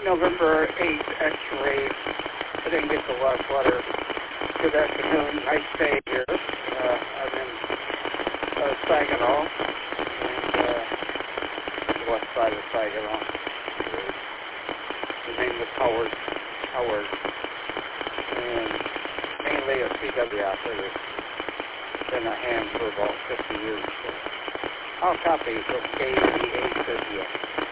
November 8th, X-ray. I didn't get the last letter. Good afternoon. Nice day here. I'm in Saginaw, and west side of Saginaw. The name is Howard. And mainly a CW operator. Been a hand for about 50 years. So I'll copy from KVA Trivia.